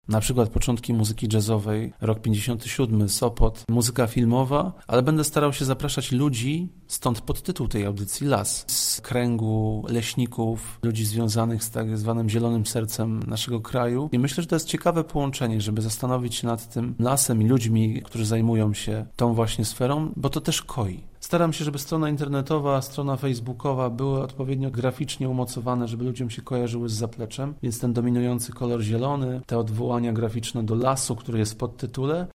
na przykład początki muzyki jazzowej, rok 57, Sopot, muzyka filmowa, ale będę starał się zapraszać ludzi, stąd podtytuł tej audycji Las, z kręgu leśników, ludzi związanych z tak zwanym zielonym sercem naszego kraju. I myślę, że to jest ciekawe połączenie, żeby zastanowić się nad tym lasem i ludźmi, którzy zajmują się tą właśnie sferą, bo to też koi. Staram się, żeby strona internetowa, strona facebookowa były odpowiednio graficznie umocowane, żeby ludziom się kojarzyły z zapleczem, więc ten dominujący kolor zielony, te odwołania graficzne do lasu, który jest w podtytule,